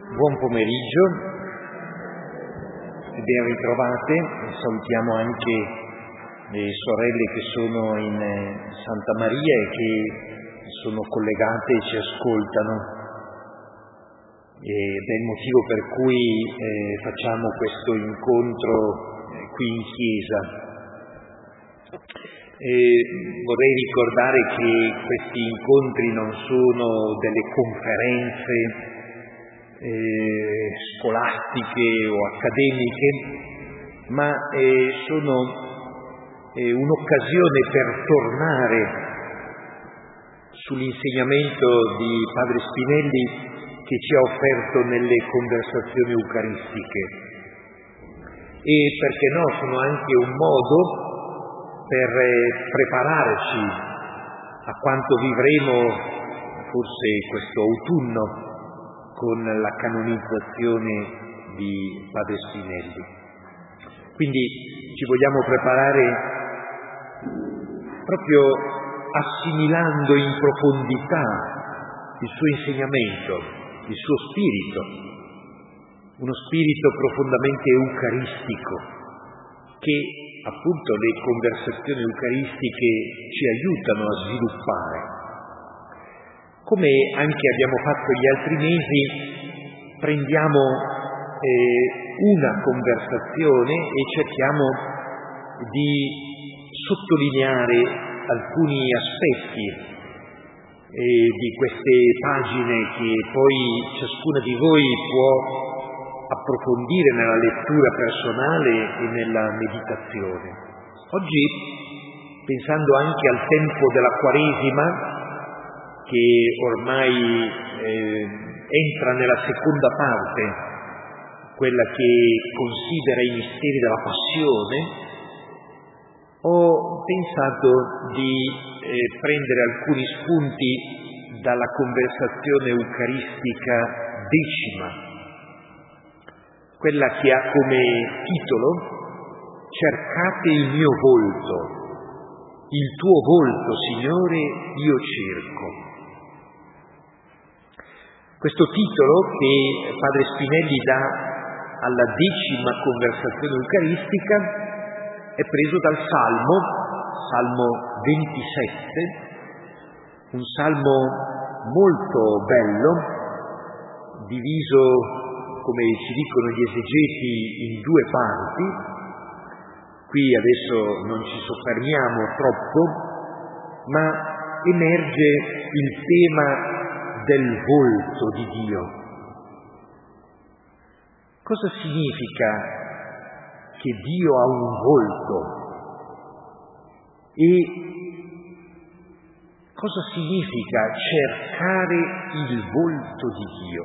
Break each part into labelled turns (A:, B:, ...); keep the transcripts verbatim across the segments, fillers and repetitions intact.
A: Buon pomeriggio, ben ritrovate. Salutiamo anche le sorelle che sono in Santa Maria e che sono collegate e ci ascoltano. Ed è il motivo per cui eh, facciamo questo incontro eh, qui in chiesa. Eh, vorrei ricordare che questi incontri non sono delle conferenze Eh, scolastiche o accademiche, ma eh, sono eh, un'occasione per tornare sull'insegnamento di Padre Spinelli che ci ha offerto nelle conversazioni eucaristiche e, perché no, sono anche un modo per eh, prepararci a quanto vivremo forse questo autunno con la canonizzazione di Padre Spinelli. Quindi ci vogliamo preparare proprio assimilando in profondità il suo insegnamento, il suo spirito, uno spirito profondamente eucaristico che appunto le conversazioni eucaristiche ci aiutano a sviluppare. Come anche abbiamo fatto gli altri mesi, prendiamo eh, una conversazione e cerchiamo di sottolineare alcuni aspetti eh, di queste pagine che poi ciascuna di voi può approfondire nella lettura personale e nella meditazione. Oggi, pensando anche al tempo della Quaresima, che ormai eh, entra nella seconda parte, quella che considera i misteri della passione, ho pensato di eh, prendere alcuni spunti dalla conversazione eucaristica decima, quella che ha come titolo "Cercate il mio volto, il tuo volto, Signore, io cerco". Questo titolo che Padre Spinelli dà alla decima conversazione eucaristica è preso dal Salmo, Salmo ventisette, un salmo molto bello, diviso, come ci dicono gli esegeti, in due parti. Qui adesso non ci soffermiamo troppo, ma emerge il tema del volto di Dio. Cosa significa che Dio ha un volto? E cosa significa cercare il volto di Dio?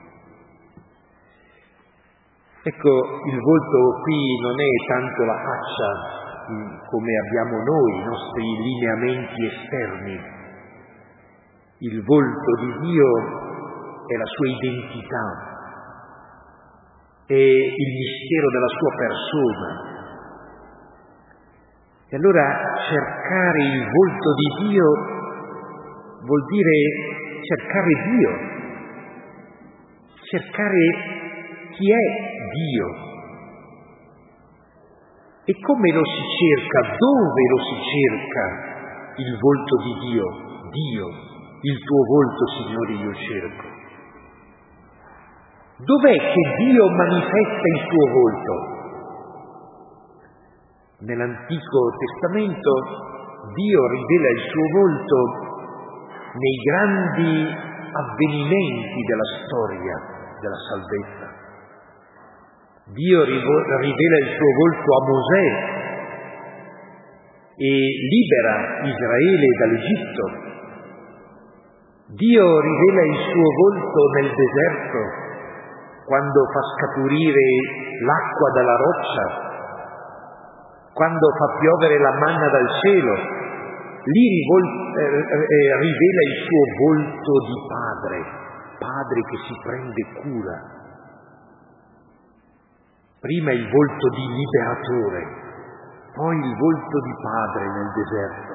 A: Ecco, il volto qui non è tanto la faccia come abbiamo noi, i nostri lineamenti esterni. Il volto di Dio è la sua identità, è il mistero della sua persona. E allora cercare il volto di Dio vuol dire cercare Dio, cercare chi è Dio. E come lo si cerca? Dove lo si cerca il volto di Dio? Dio. Il tuo volto, Signore, io cerco. Dov'è che Dio manifesta il suo volto? Nell'Antico Testamento Dio rivela il suo volto nei grandi avvenimenti della storia della salvezza. Dio rivela il suo volto a Mosè e libera Israele dall'Egitto. Dio rivela il suo volto nel deserto, quando fa scaturire l'acqua dalla roccia, quando fa piovere la manna dal cielo. Lì rivol- eh, rivela il suo volto di padre, padre che si prende cura. Prima il volto di liberatore, poi il volto di padre nel deserto.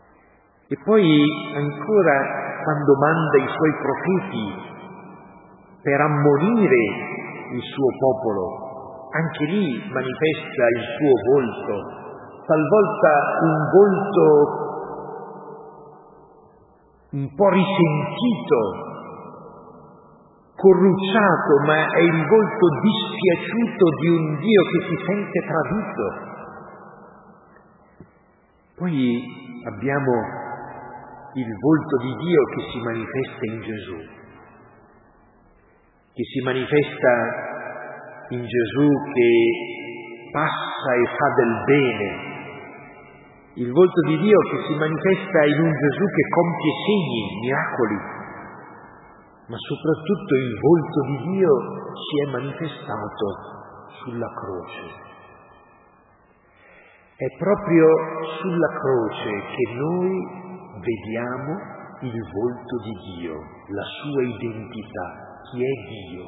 A: E poi ancora quando manda i suoi profeti per ammonire il suo popolo, anche lì manifesta il suo volto, talvolta un volto un po' risentito, corrucciato, ma è il volto dispiaciuto di un Dio che si sente tradito. Poi abbiamo il volto di Dio che si manifesta in Gesù, che si manifesta in Gesù che passa e fa del bene, il volto di Dio che si manifesta in un Gesù che compie segni, miracoli, ma soprattutto il volto di Dio si è manifestato sulla croce. È proprio sulla croce che noi vediamo il volto di Dio, la sua identità, chi è Dio.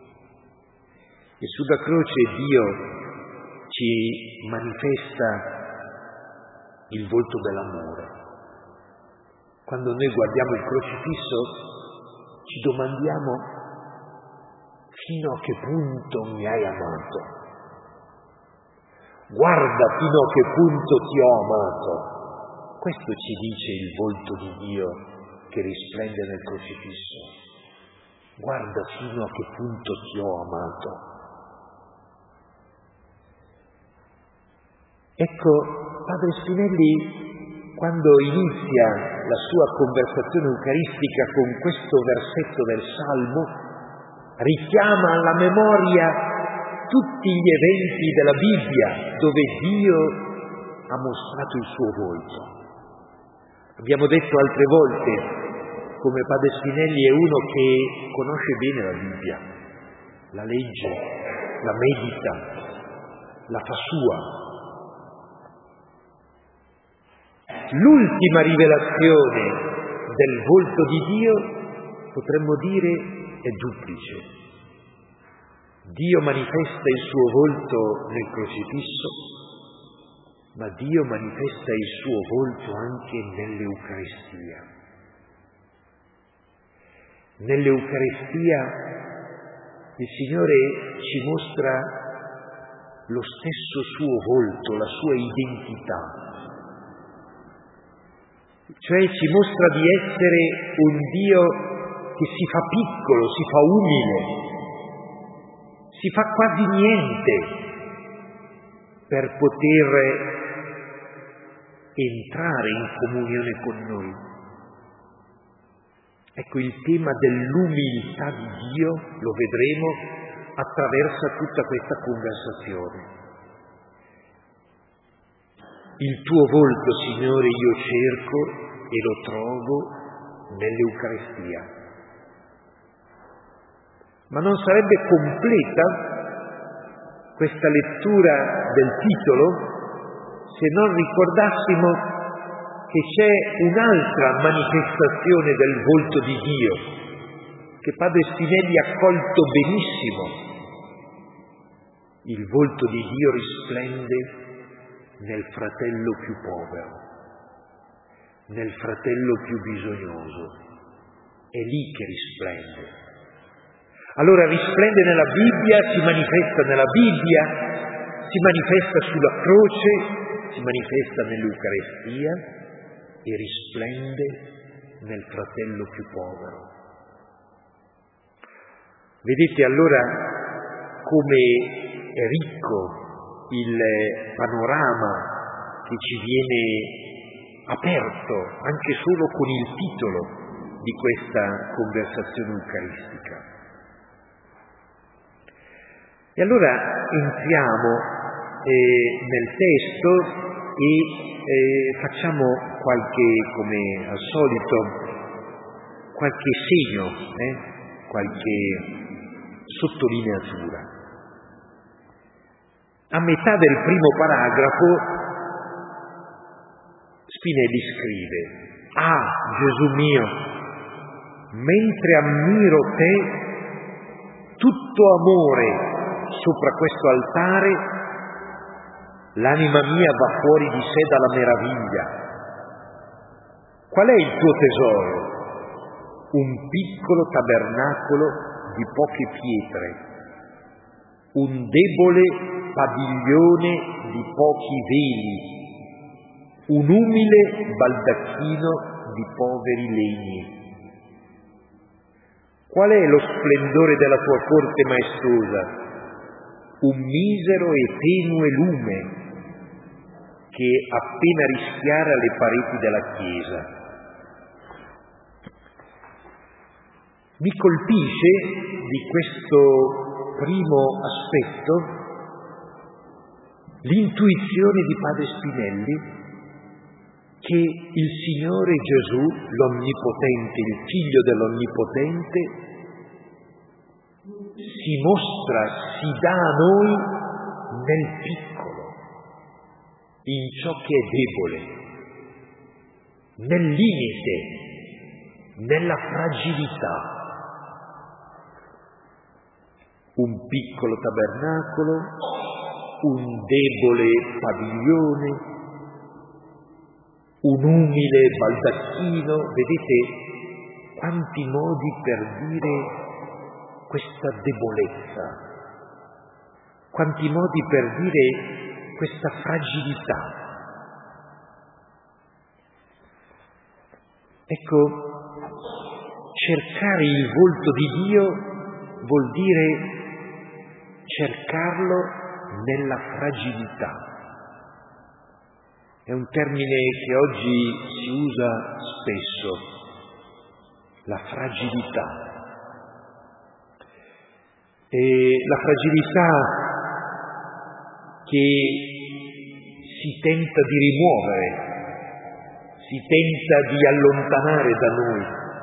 A: E sulla croce Dio ci manifesta il volto dell'amore. Quando noi guardiamo il crocifisso ci domandiamo: fino a che punto mi hai amato? Guarda fino a che punto ti ho amato. Questo ci dice il volto di Dio che risplende nel crocifisso. Guarda fino a che punto ti ho amato. Ecco, Padre Spinelli, quando inizia la sua conversazione eucaristica con questo versetto del Salmo, richiama alla memoria tutti gli eventi della Bibbia dove Dio ha mostrato il suo volto. Abbiamo detto altre volte come Padre Spinelli è uno che conosce bene la Bibbia, la legge, la medita, la fa sua. L'ultima rivelazione del volto di Dio, potremmo dire, è duplice. Dio manifesta il suo volto nel crocifisso, ma Dio manifesta il suo volto anche nell'Eucaristia. Nell'Eucaristia il Signore ci mostra lo stesso suo volto, la sua identità. Cioè ci mostra di essere un Dio che si fa piccolo, si fa umile, si fa quasi niente per poter entrare in comunione con noi. Ecco, il tema dell'umiltà di Dio lo vedremo attraverso tutta questa conversazione. Il tuo volto, Signore, io cerco e lo trovo nell'Eucaristia. Ma non sarebbe completa questa lettura del titolo se non ricordassimo che c'è un'altra manifestazione del volto di Dio che Padre Spinelli ha colto benissimo. Il volto di Dio risplende nel fratello più povero, nel fratello più bisognoso. È lì che risplende. Allora risplende nella Bibbia, si manifesta nella Bibbia, si manifesta sulla croce, si manifesta nell'Eucaristia e risplende nel fratello più povero. Vedete allora come è ricco il panorama che ci viene aperto anche solo con il titolo di questa conversazione eucaristica. E allora entriamo eh, nel testo e eh, facciamo qualche, come al solito, qualche segno, eh, qualche sottolineatura. A metà del primo paragrafo Spinelli scrive: Ah, Gesù mio, mentre ammiro te, tutto amore sopra questo altare, l'anima mia va fuori di sé dalla meraviglia. Qual è il tuo tesoro? Un piccolo tabernacolo di poche pietre, un debole padiglione di pochi veli, un umile baldacchino di poveri legni. Qual è lo splendore della tua corte maestosa? Un misero e tenue lume che appena rischiara le pareti della chiesa. Mi colpisce di questo primo aspetto l'intuizione di Padre Spinelli che il Signore Gesù, l'Onnipotente, il Figlio dell'Onnipotente, si mostra, si dà a noi nel piccolo, in ciò che è debole, nel limite, nella fragilità. Un piccolo tabernacolo, un debole padiglione, un umile baldacchino. Vedete quanti modi per dire questa debolezza, quanti modi per dire questa fragilità. Ecco, cercare il volto di Dio vuol dire cercarlo nella fragilità. È un termine che oggi si usa spesso, la fragilità. E la fragilità che si tenta di rimuovere, si tenta di allontanare da noi.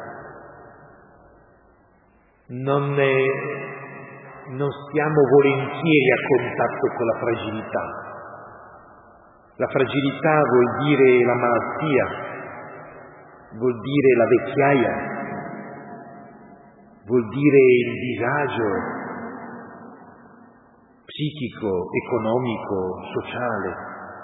A: Non, è, non stiamo volentieri a contatto con la fragilità. La fragilità vuol dire la malattia, vuol dire la vecchiaia, vuol dire il disagio psichico, economico, sociale.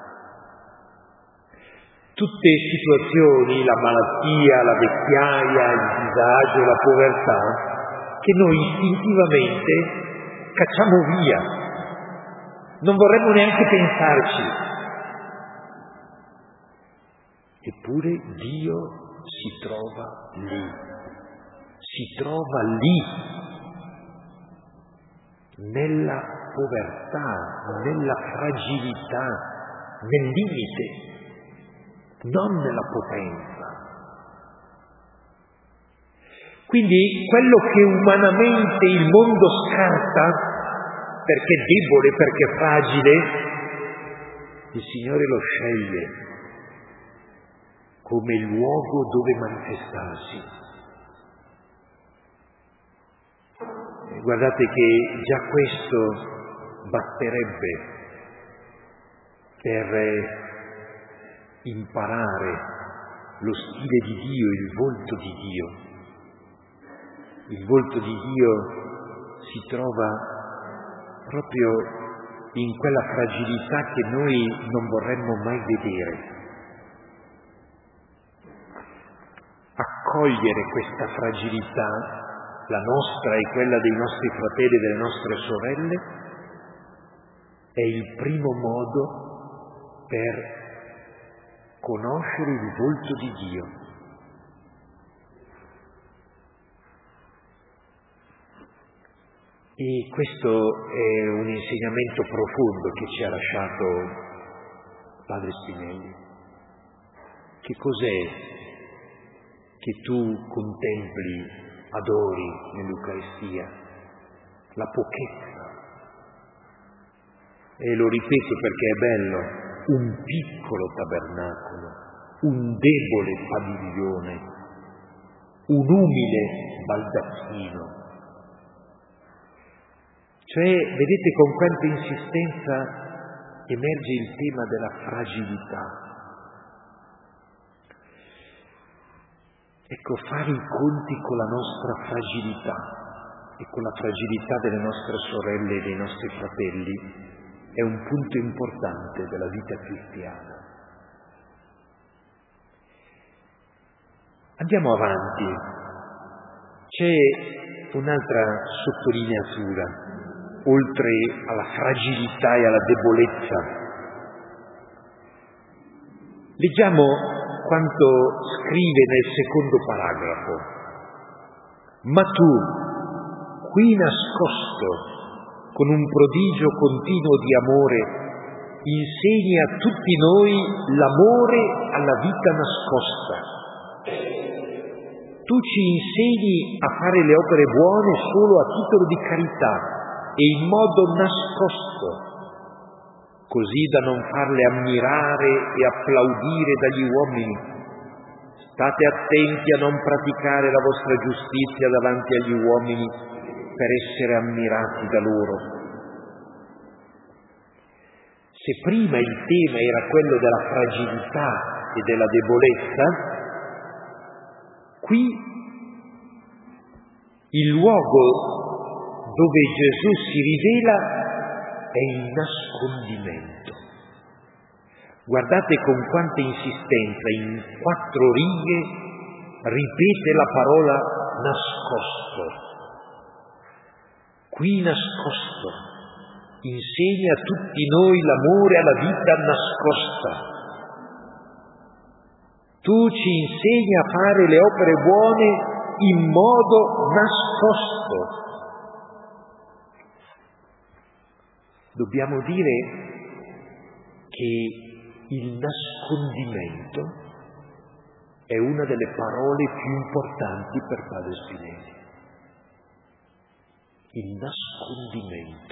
A: Tutte situazioni, la malattia, la vecchiaia, il disagio, la povertà, che noi istintivamente cacciamo via. Non vorremmo neanche pensarci. Eppure Dio si trova lì, si trova lì, nella povertà, nella fragilità, nel limite, non nella potenza. Quindi quello che umanamente il mondo scarta, perché è debole, perché è fragile, il Signore lo sceglie come luogo dove manifestarsi. E guardate che già questo basterebbe per imparare lo stile di Dio, il volto di Dio. Il volto di Dio si trova proprio in quella fragilità che noi non vorremmo mai vedere. Accogliere questa fragilità, la nostra e quella dei nostri fratelli e delle nostre sorelle, è il primo modo per conoscere il volto di Dio. E questo è un insegnamento profondo che ci ha lasciato Padre Spinelli. Che cos'è che tu contempli, adori nell'Eucaristia? La pochezza. E lo ripeto perché è bello, un piccolo tabernacolo, un debole padiglione, un umile baldacchino. Cioè, vedete con quanta insistenza emerge il tema della fragilità. Ecco, fare i conti con la nostra fragilità e con la fragilità delle nostre sorelle e dei nostri fratelli è un punto importante della vita cristiana. Andiamo avanti. C'è un'altra sottolineatura, oltre alla fragilità e alla debolezza. Leggiamo quanto scrive nel secondo paragrafo. Ma tu, qui nascosto, con un prodigio continuo di amore, insegni a tutti noi l'amore alla vita nascosta. Tu ci insegni a fare le opere buone solo a titolo di carità e in modo nascosto, così da non farle ammirare e applaudire dagli uomini. State attenti a non praticare la vostra giustizia davanti agli uomini per essere ammirati da loro. Se prima il tema era quello della fragilità e della debolezza, qui il luogo dove Gesù si rivela è il nascondimento. Guardate con quanta insistenza, in quattro righe, ripete la parola nascosto. Qui nascosto, insegna a tutti noi l'amore alla vita nascosta. Tu ci insegni a fare le opere buone in modo nascosto. Dobbiamo dire che il nascondimento è una delle parole più importanti per Padre Spinelli. Il nascondimento.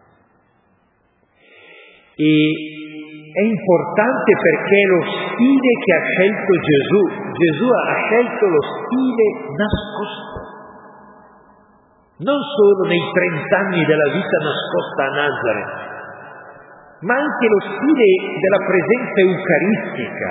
A: E è importante perché è lo stile che ha scelto Gesù. Gesù ha scelto lo stile nascosto. Non solo nei trent'anni della vita nascosta a Nazareth, ma anche lo stile della presenza eucaristica.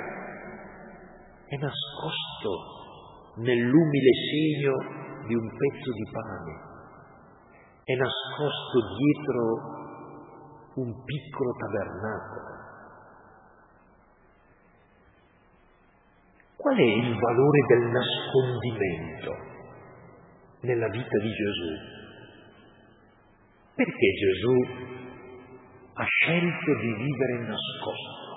A: È nascosto nell'umile segno di un pezzo di pane. È nascosto dietro un piccolo tabernacolo. Qual è il valore del nascondimento nella vita di Gesù? Perché Gesù ha scelto di vivere nascosto?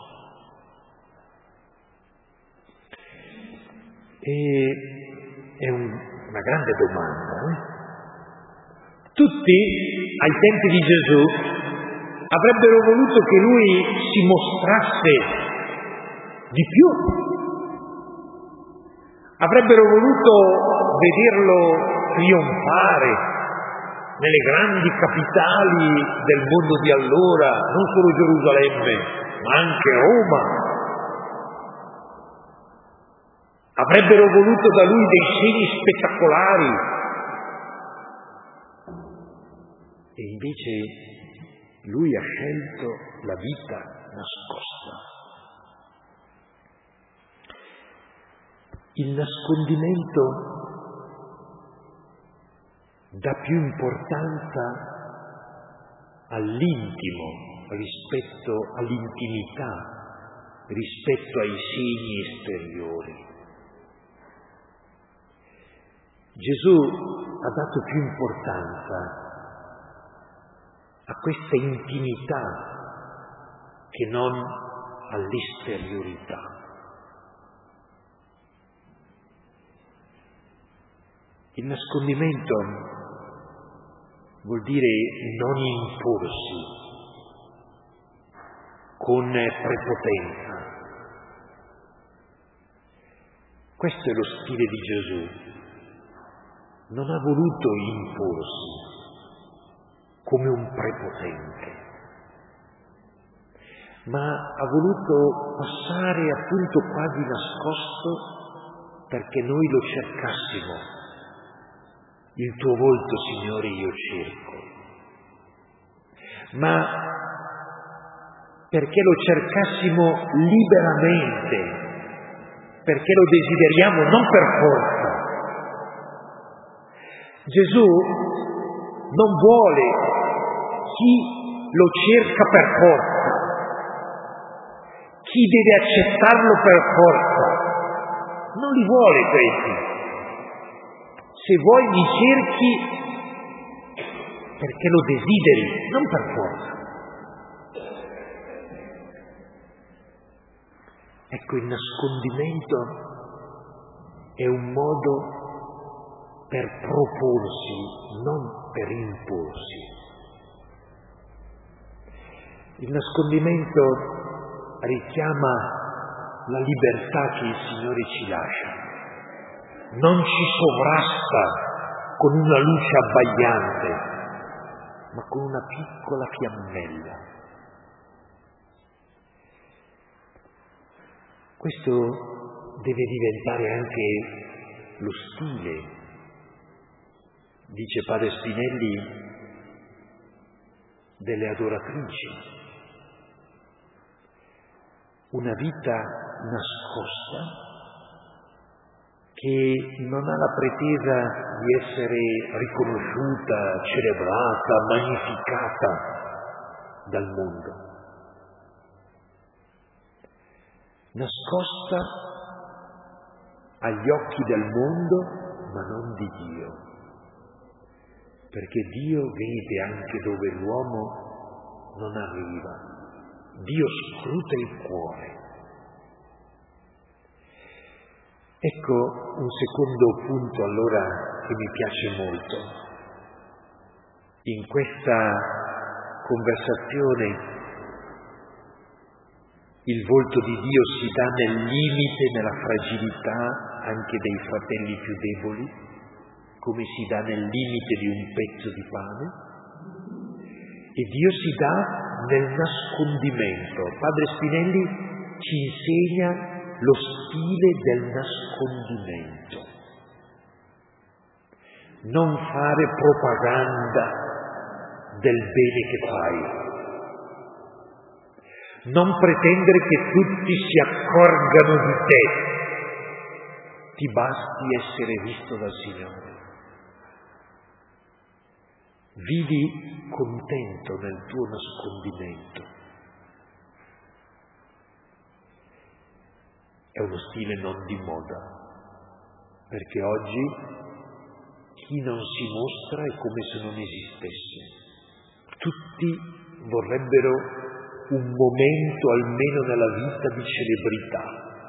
A: E è un, una grande domanda. Eh? Tutti ai tempi di Gesù avrebbero voluto che lui si mostrasse di più, avrebbero voluto vederlo trionfare nelle grandi capitali del mondo di allora, non solo Gerusalemme, ma anche Roma. Avrebbero voluto da lui dei segni spettacolari. E invece lui ha scelto la vita nascosta. Il nascondimento dà più importanza all'intimo rispetto all'intimità, rispetto ai segni esteriori. Gesù ha dato più importanza a questa intimità che non all'esteriorità. Il nascondimento vuol dire non imporsi con prepotenza. Questo è lo stile di Gesù. Non ha voluto imporsi come un prepotente, ma ha voluto passare appunto quasi nascosto perché noi lo cercassimo. Il tuo volto, Signore, io cerco. Ma perché lo cercassimo liberamente, perché lo desideriamo non per forza. Gesù non vuole chi lo cerca per forza, chi deve accettarlo per forza. Non li vuole questi. Se vuoi mi cerchi perché lo desideri, non per forza. Ecco, il nascondimento è un modo per proporsi, non per imporsi. Il nascondimento richiama la libertà che il Signore ci lascia. Non ci sovrasta con una luce abbagliante, ma con una piccola fiammella. Questo deve diventare anche lo stile, dice padre Spinelli, delle adoratrici. Una vita nascosta che non ha la pretesa di essere riconosciuta, celebrata, magnificata dal mondo. Nascosta agli occhi del mondo, ma non di Dio, perché Dio vede anche dove l'uomo non arriva. Dio scruta il cuore. Ecco un secondo punto allora che mi piace molto. In questa conversazione il volto di Dio si dà nel limite, nella fragilità anche dei fratelli più deboli, come si dà nel limite di un pezzo di pane, e Dio si dà nel nascondimento. Padre Spinelli ci insegna lo stile del nascondimento. Non fare propaganda del bene che fai. Non pretendere che tutti si accorgano di te. Ti basti essere visto dal Signore. Vivi contento nel tuo nascondimento. È uno stile non di moda, perché oggi chi non si mostra è come se non esistesse. Tutti vorrebbero un momento almeno nella vita di celebrità.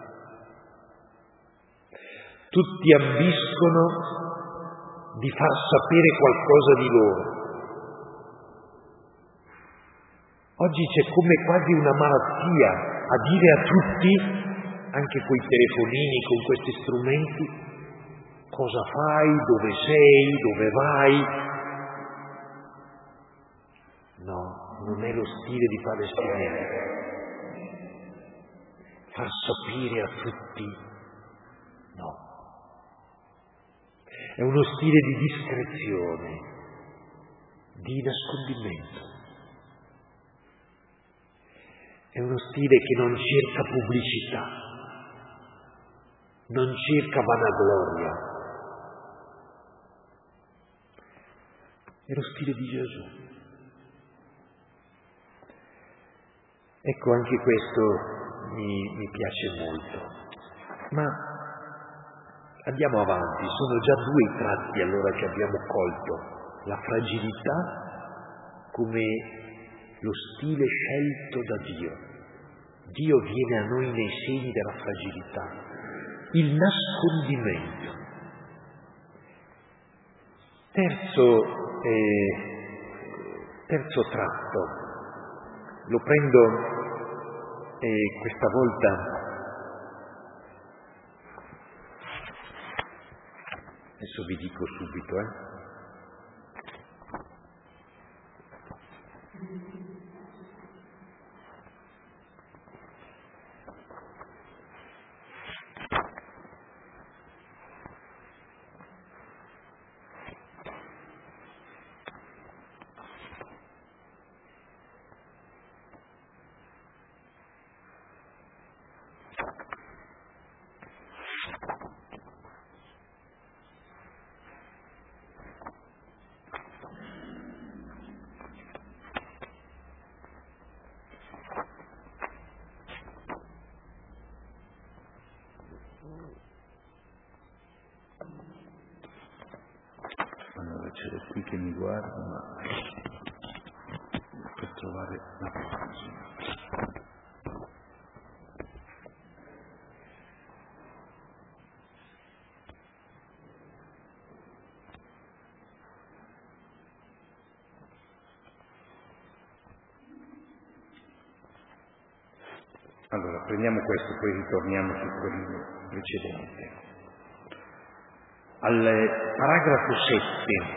A: Tutti ambiscono di far sapere qualcosa di loro. Oggi c'è come quasi una malattia a dire a tutti, anche coi telefonini, con questi strumenti, cosa fai, dove sei, dove vai. No, non è lo stile di padre Spinelli. Far sapere a tutti, no. È uno stile di discrezione, di nascondimento. È uno stile che non cerca pubblicità, non cerca vanagloria. È lo stile di Gesù. Ecco, anche questo mi, mi piace molto. Ma andiamo avanti, sono già due i tratti allora che abbiamo colto. La fragilità come lo stile scelto da Dio. Dio viene a noi nei segni della fragilità. Il nascondimento. Terzo, eh, terzo tratto. Lo prendo eh, questa volta. Adesso vi dico subito, eh.
B: ce l'ho qui che mi guarda, ma per trovare la pagina. Allora, prendiamo questo, poi ritorniamo su quello precedente. Al paragrafo sette.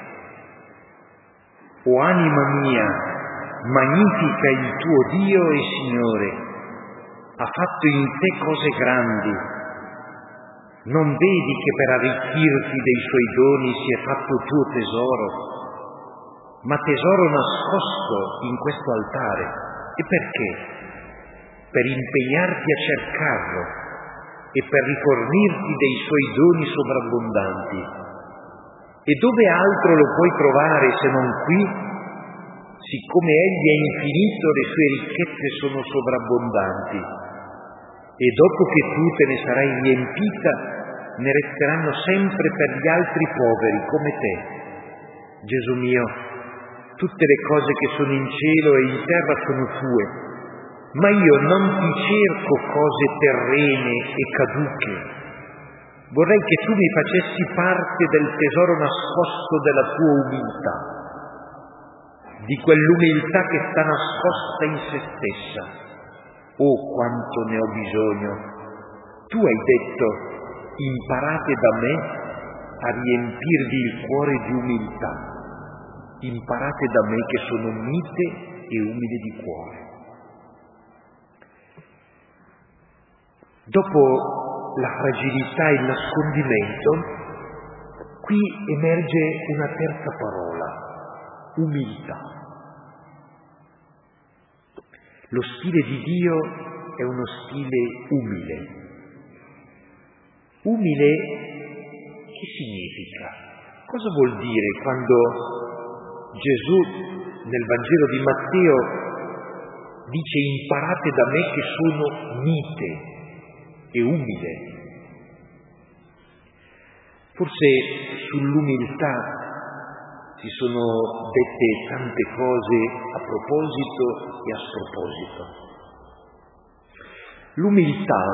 B: O anima mia, magnifica il tuo Dio e Signore, ha fatto in te cose grandi. Non vedi che per arricchirti dei suoi doni si è fatto tuo tesoro, ma tesoro nascosto in questo altare. E perché? Per impegnarti a cercarlo e per rifornirti dei suoi doni sovrabbondanti. E dove altro lo puoi trovare se non qui? Siccome Egli è infinito, le sue ricchezze sono sovrabbondanti. E dopo che tu te ne sarai riempita, ne resteranno sempre per gli altri poveri come te. Gesù mio, tutte le cose che sono in cielo e in terra sono tue, ma io non ti cerco cose terrene e caduche. Vorrei che tu mi facessi parte del tesoro nascosto della tua umiltà, di quell'umiltà che sta nascosta in se stessa. Oh, quanto ne ho bisogno! Tu hai detto, imparate da me a riempirvi il cuore di umiltà. Imparate da me che sono mite e umile di cuore. Dopo la fragilità e il nascondimento, qui emerge una terza parola, umiltà. Lo stile di Dio è uno stile umile. Umile che significa? Cosa vuol dire quando Gesù nel Vangelo di Matteo dice imparate da me che sono mite e umile? Forse sull'umiltà si sono dette tante cose a proposito e a sproposito. L'umiltà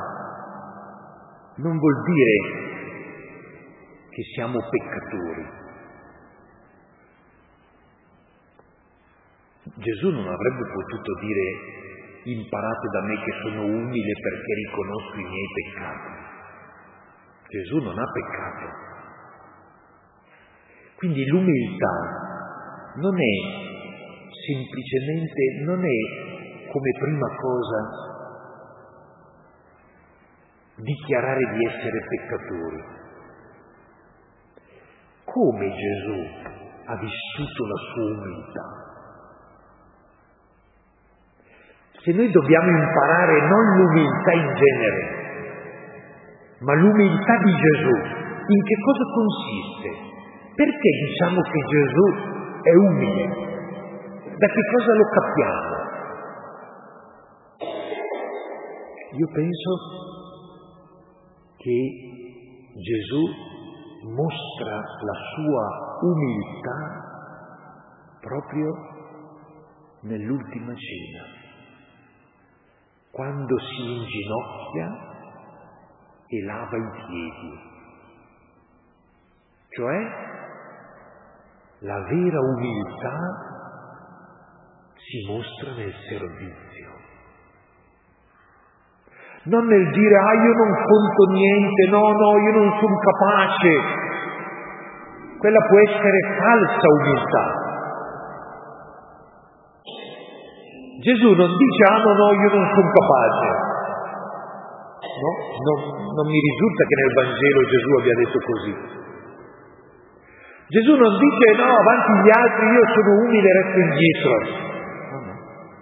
B: non vuol dire che siamo peccatori. Gesù non avrebbe potuto dire imparate da me che sono umile perché riconosco i miei peccati. Gesù non ha peccato. Quindi l'umiltà non è semplicemente, non è come prima cosa dichiarare di essere peccatori. Come Gesù ha vissuto la sua umiltà? Se noi dobbiamo imparare non l'umiltà in genere, ma l'umiltà di Gesù, in che cosa consiste? Perché diciamo che Gesù è umile? Da che cosa lo capiamo? Io penso che Gesù mostra la sua umiltà proprio nell'ultima cena, quando si inginocchia e lava i piedi. Cioè, la vera umiltà si mostra nel servizio. Non nel dire, ah, io non conto niente, no, no, io non sono capace. Quella può essere falsa umiltà. Gesù non dice, ah no, no, io non sono capace. No, non, non mi risulta che nel Vangelo Gesù abbia detto così. Gesù non dice, no, avanti gli altri, io sono umile e resto indietro. No, no.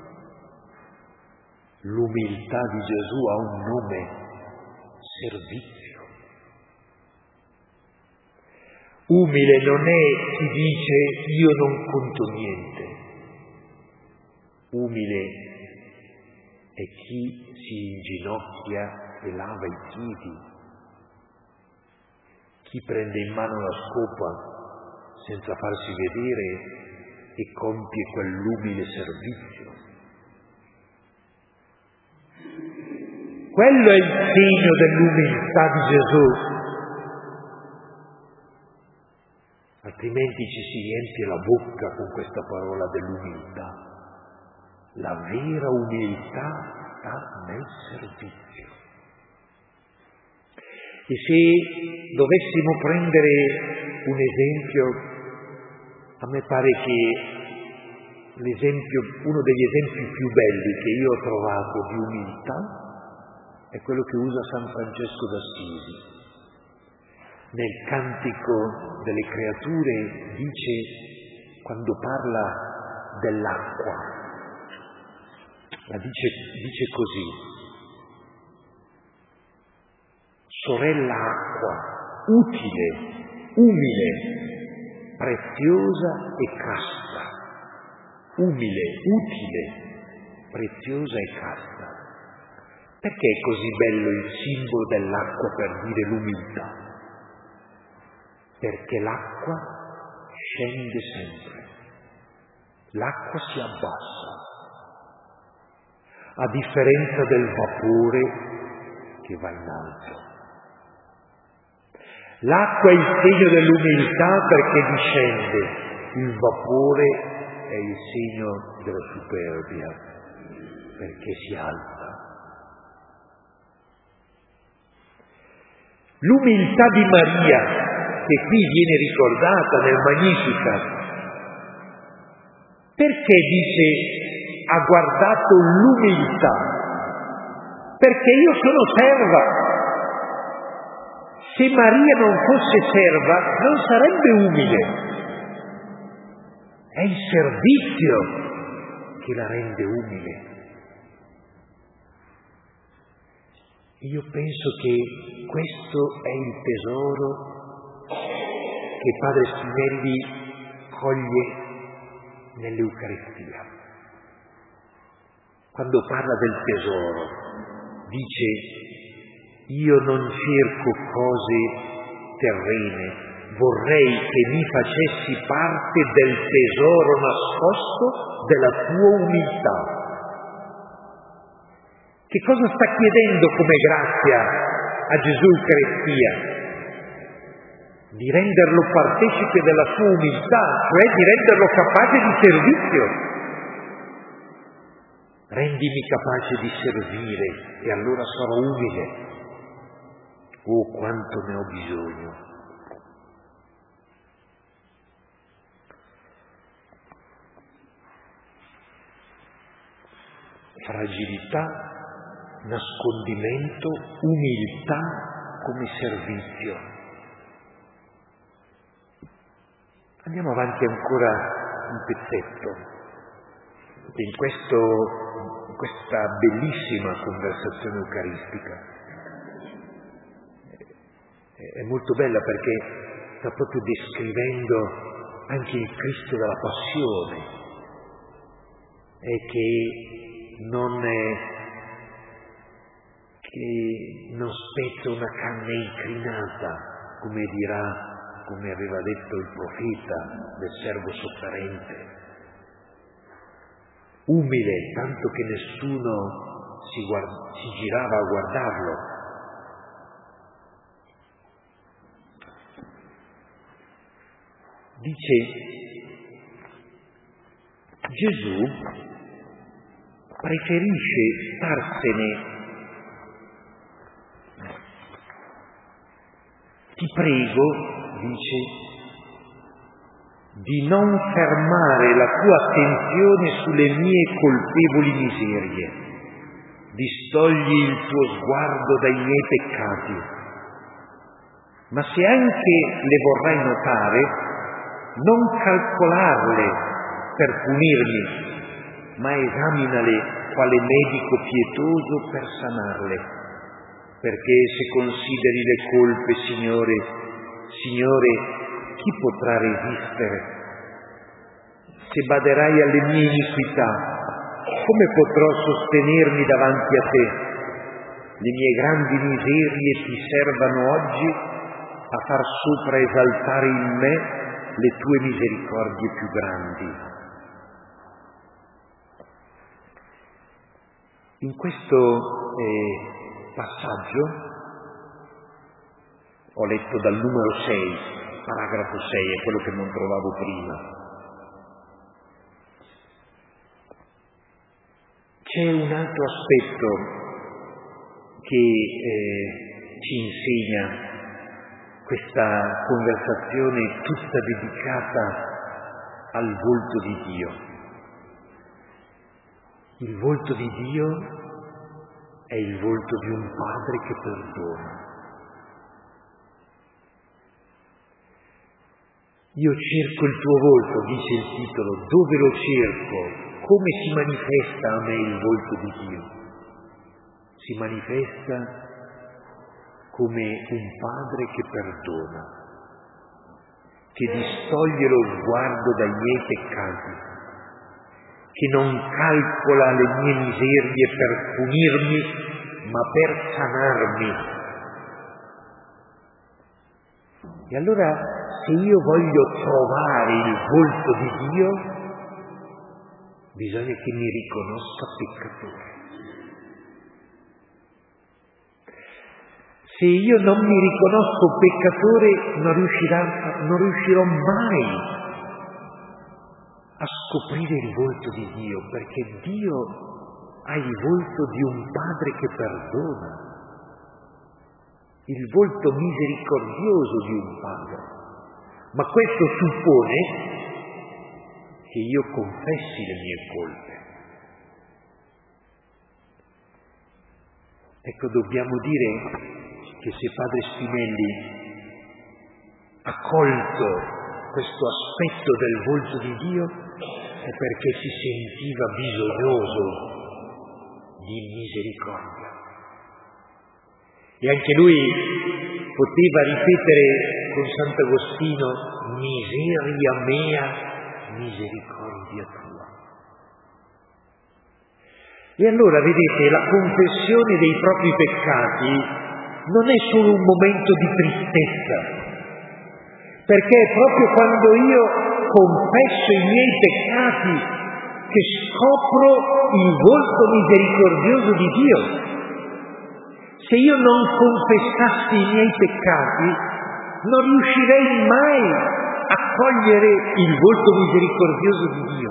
B: L'umiltà di Gesù ha un nome, servizio. Umile non è chi dice, io non conto niente. Umile è chi si inginocchia e lava i piedi, chi prende in mano la scopa
A: senza farsi vedere, e compie quell'umile servizio. Quello è il segno dell'umiltà di Gesù. Altrimenti ci si riempie la bocca con questa parola dell'umiltà. La vera umiltà sta nel servizio. E se dovessimo prendere un esempio, a me pare che l'esempio, uno degli esempi più belli che io ho trovato di umiltà è quello che usa San Francesco d'Assisi. Nel Cantico delle Creature dice, quando parla dell'acqua, la dice, dice così: sorella acqua, utile, umile, preziosa e casta. Umile, utile, preziosa e casta. Perché è così bello il simbolo dell'acqua per dire l'umiltà? Perché l'acqua scende sempre, l'acqua si abbassa, a differenza del vapore che va in alto. L'acqua è il segno dell'umiltà perché discende, il vapore è il segno della superbia perché si alza. L'umiltà di Maria, che qui viene ricordata nel Magnificat, perché dice ha guardato l'umiltà? Perché io sono serva. Se Maria non fosse serva, non sarebbe umile. È il servizio che la rende umile. Io penso che questo è il tesoro che Padre Spinelli coglie nell'Eucaristia. Quando parla del tesoro, dice: io non cerco cose terrene, vorrei che mi facessi parte del tesoro nascosto della tua umiltà. Che cosa sta chiedendo come grazia a Gesù Eucaristia? Di renderlo partecipe della sua umiltà, cioè di renderlo capace di servizio. Rendimi capace di servire e allora sarò umile. Oh, quanto ne ho bisogno! Fragilità, nascondimento, umiltà come servizio. Andiamo avanti ancora un pezzetto. In, questo, in questa bellissima conversazione eucaristica. È molto bella perché sta proprio descrivendo anche il Cristo della Passione, e che non è, che non spezza una canna incrinata, come dirà, come aveva detto il profeta del servo sofferente. Umile, tanto che nessuno si, guard- si girava a guardarlo. Dice Gesù preferisce starsene. Ti prego, dice, di non fermare la tua attenzione sulle mie colpevoli miserie, distogli il tuo sguardo dai miei peccati, ma se anche le vorrai notare, non calcolarle per punirmi, ma esaminale quale medico pietoso per sanarle, perché se consideri le colpe, Signore, Signore, chi potrà resistere? Se baderai alle mie iniquità, come potrò sostenermi davanti a te? Le mie grandi miserie ti servano oggi a far sopra esaltare in me le tue misericordie più grandi. In questo eh, passaggio ho letto dal numero sei, paragrafo sei, è quello che non trovavo prima. C'è un altro aspetto che eh, ci insegna questa conversazione tutta dedicata al volto di Dio. Il volto di Dio è il volto di un padre che perdona. Io cerco il tuo volto, dice il titolo. Dove lo cerco? Come si manifesta a me il volto di Dio? Si manifesta come un padre che perdona, che distoglie lo sguardo dai miei peccati, che non calcola le mie miserie per punirmi, ma per sanarmi. E allora, se io voglio trovare il volto di Dio, bisogna che mi riconosca peccatore. Se io non mi riconosco peccatore, non riuscirà, non riuscirò mai a scoprire il volto di Dio, perché Dio ha il volto di un padre che perdona, il volto misericordioso di un padre. Ma questo suppone che io confessi le mie colpe. Ecco, dobbiamo dire che se padre Spinelli ha colto questo aspetto del volto di Dio è perché si sentiva bisognoso di misericordia. E anche lui poteva ripetere con Sant'Agostino: miseria mea, misericordia tua. E allora, vedete, la confessione dei propri peccati non è solo un momento di tristezza, perché è proprio quando io confesso i miei peccati che scopro il volto misericordioso di Dio. Se io non confessassi i miei peccati, non riuscirei mai a cogliere il volto misericordioso di Dio.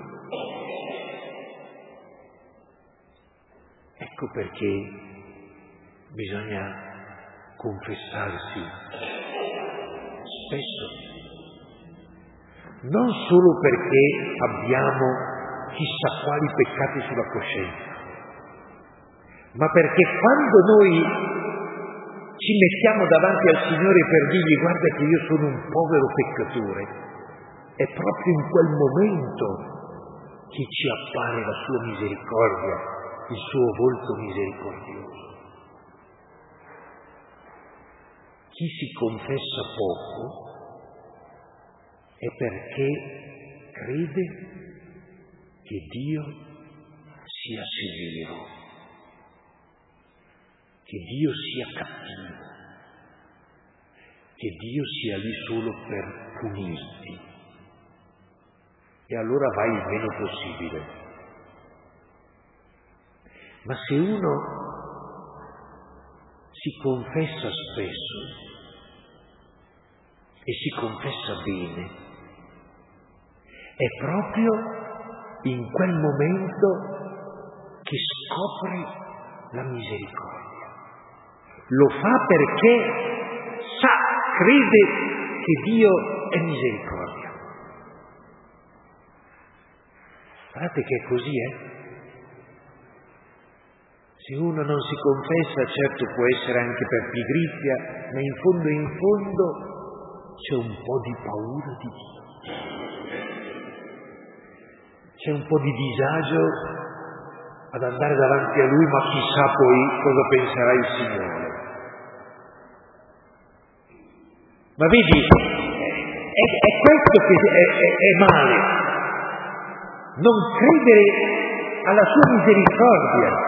A: Ecco perché bisogna confessarsi spesso, non solo perché abbiamo chissà quali peccati sulla coscienza, ma perché quando noi ci mettiamo davanti al Signore per dirgli: guarda che io sono un povero peccatore, è proprio in quel momento che ci appare la sua misericordia, il suo volto misericordioso. Chi si confessa poco è perché crede che Dio sia severo, che Dio sia cattivo, che Dio sia lì solo per punirti. E allora vai il meno possibile. Ma se uno si confessa spesso e si confessa bene, è proprio in quel momento che scopre la misericordia. Lo fa perché sa, crede che Dio è misericordia. Guardate che è così, eh? Se uno non si confessa, certo può essere anche per pigrizia, ma in fondo in fondo c'è un po' di paura di Dio. C'è un po' di disagio ad andare davanti a Lui, ma chissà poi cosa penserà il Signore. Ma vedi, è, è questo che è, è, è male. Non credere alla sua misericordia.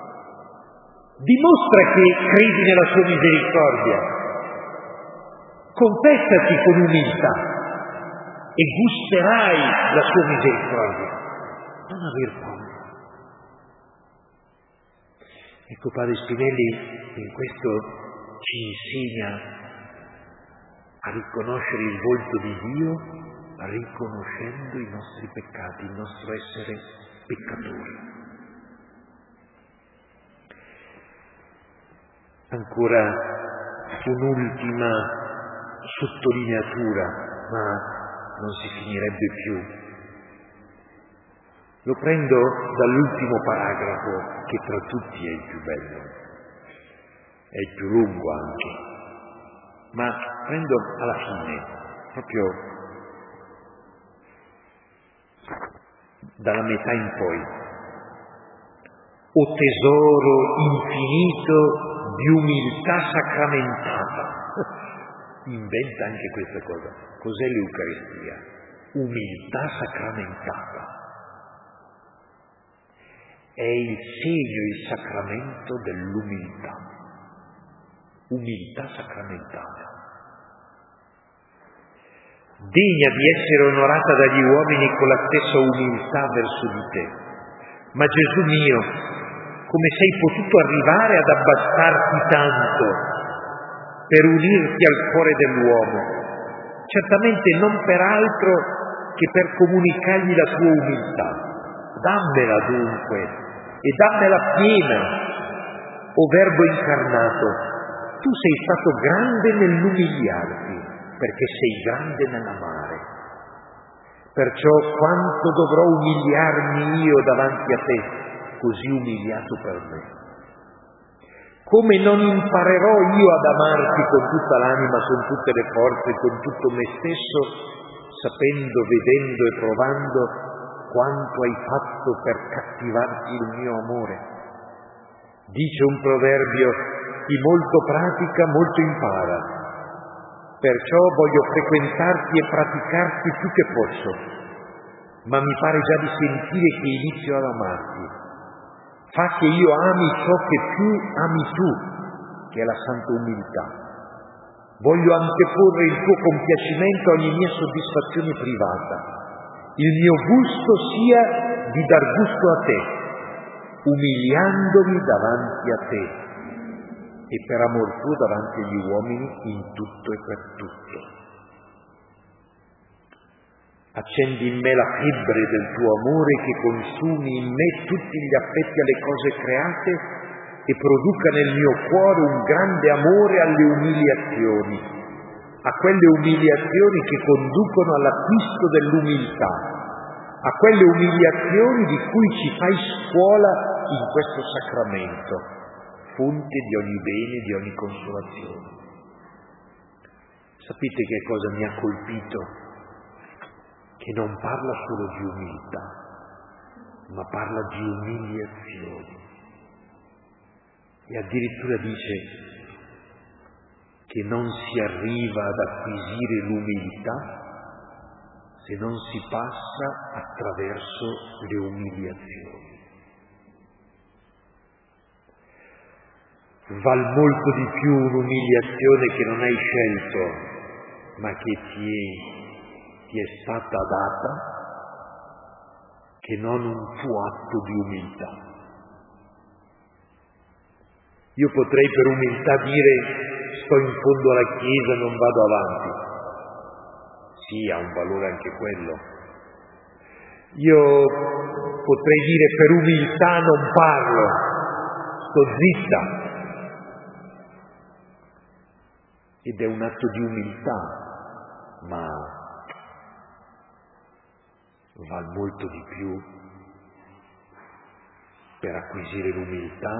A: Dimostra che credi nella sua misericordia. confessati con umiltà e gusterai la sua misericordia. Non aver paura. Ecco, Padre Spinelli in questo ci insegna a riconoscere il volto di Dio, riconoscendo i nostri peccati, il nostro essere peccatori. Ancora un'ultima sottolineatura, ma non si finirebbe più. Lo prendo dall'ultimo paragrafo, che tra tutti è il più bello, è il più lungo anche, ma prendo alla fine, proprio dalla metà in poi. O tesoro infinito di umiltà sacramentata. Inventa anche questa cosa. Cos'è l'Eucaristia? Umiltà sacramentata. È il segno, il sacramento dell'umiltà. Umiltà sacramentata. Degna di essere onorata dagli uomini con la stessa umiltà verso di te. Ma Gesù mio, come sei potuto arrivare ad abbassarti tanto per unirti al cuore dell'uomo? Certamente non per altro che per comunicargli la tua umiltà. Dammela dunque, e dammela piena, o Verbo incarnato. Tu sei stato grande nell'umiliarti, perché sei grande nell'amare. Perciò quanto dovrò umiliarmi io davanti a te, così umiliato per me. Come non imparerò io ad amarti con tutta l'anima, con tutte le forze, con tutto me stesso, sapendo, vedendo e provando quanto hai fatto per cattivarti il mio amore. Dice un proverbio: chi molto pratica, molto impara. Perciò voglio frequentarti e praticarti più che posso, ma mi pare già di sentire che inizio ad amarti. Fa che io ami ciò che più ami tu, che è la santa umiltà. Voglio anteporre il tuo compiacimento a ogni mia soddisfazione privata. Il mio gusto sia di dar gusto a te, umiliandomi davanti a te e per amor tuo davanti agli uomini in tutto e per tutto. Accendi in me la febbre del tuo amore che consumi in me tutti gli affetti alle cose create e produca nel mio cuore un grande amore alle umiliazioni, a quelle umiliazioni che conducono all'acquisto dell'umiltà, a quelle umiliazioni di cui ci fai scuola in questo sacramento, fonte di ogni bene, di ogni consolazione. Sapete che cosa mi ha colpito? Che non parla solo di umiltà, ma parla di umiliazioni. E addirittura dice che non si arriva ad acquisire l'umiltà se non si passa attraverso le umiliazioni. Val molto di più un'umiliazione che non hai scelto, ma che ti è ti è stata data, che non un tuo atto di umiltà. Io potrei per umiltà dire: sto in fondo alla Chiesa, non vado avanti. Sì, ha un valore anche quello. Io potrei dire: per umiltà non parlo, sto zitta. Ed è un atto di umiltà, ma val molto di più per acquisire l'umiltà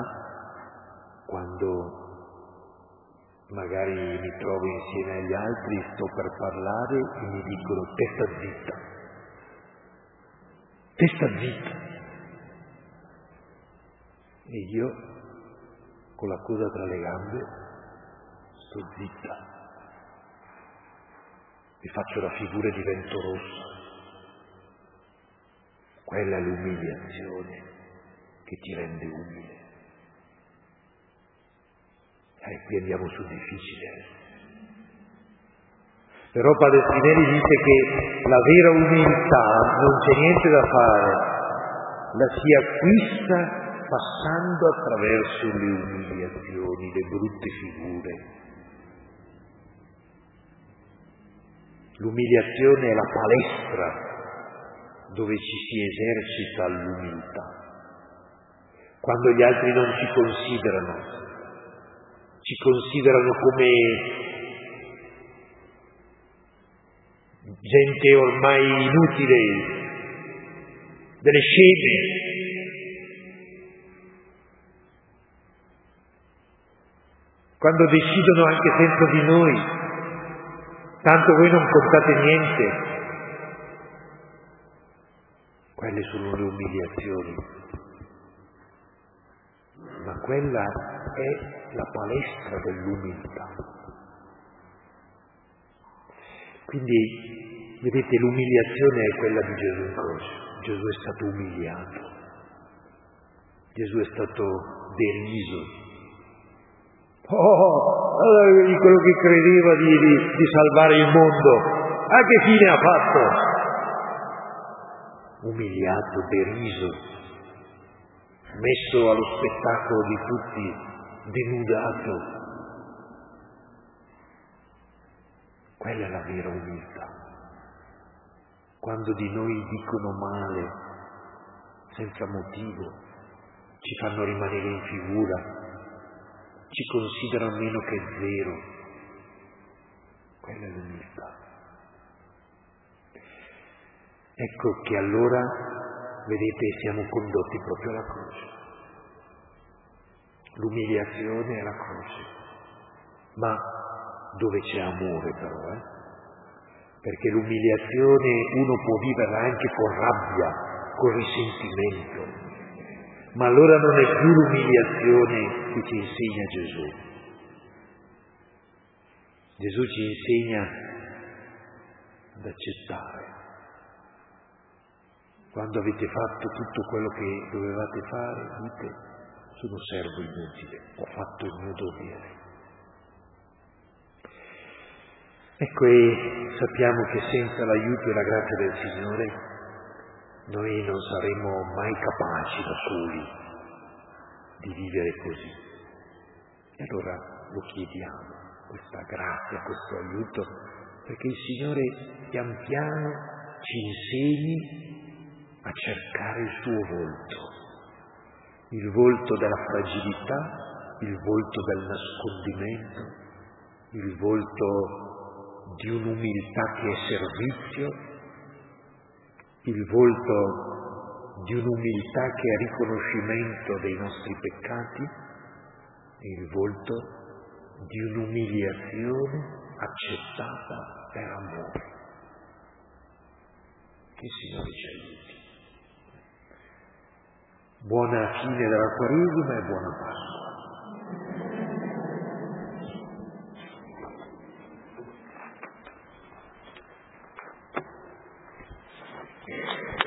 A: quando magari mi trovo insieme agli altri, sto per parlare e mi dicono: testa zitta, testa zitta. E io, con la coda tra le gambe, sto zitta e faccio la figura e divento rosso. Quella è l'umiliazione che ti rende umile. E qui andiamo sul difficile. Però Padre Spinelli dice che la vera umiltà non c'è niente da fare, la si acquista passando attraverso le umiliazioni, le brutte figure. L'umiliazione è la palestra dove ci si esercita l'umiltà. Quando gli altri non ci considerano, ci considerano come gente ormai inutile, delle sceme. Quando decidono anche senza di noi, tanto voi non contate niente. Quelle sono le umiliazioni, ma quella è la palestra dell'umiltà. Quindi, vedete, l'umiliazione è quella di Gesù in croce. Gesù è stato umiliato, Gesù è stato deriso. Oh, quello che credeva di, di, di salvare il mondo, a che fine ha fatto? Umiliato, deriso, messo allo spettacolo di tutti, denudato. Quella è la vera umiltà. Quando di noi dicono male, senza motivo, ci fanno rimanere in figura, ci considerano meno che zero. Quella è l'umiltà. Ecco che allora, vedete, siamo condotti proprio alla croce. L'umiliazione è la croce, ma dove c'è amore però, eh? Perché l'umiliazione uno può viverla anche con rabbia, con risentimento, ma allora non è più l'umiliazione che ci insegna Gesù. Gesù ci insegna ad accettare. Quando avete fatto tutto quello che dovevate fare, dite: sono servo inutile, ho fatto il mio dovere. Ecco, e sappiamo che senza l'aiuto e la grazia del Signore noi non saremo mai capaci da soli di vivere così. E allora lo chiediamo, questa grazia, questo aiuto, perché il Signore pian piano ci insegni a cercare il suo volto, il volto della fragilità, il volto del nascondimento, il volto di un'umiltà che è servizio, il volto di un'umiltà che è riconoscimento dei nostri peccati, il volto di un'umiliazione accettata per amore. Che il Signore ci aiuti. Buona fine della Quaresima e buona Pasqua.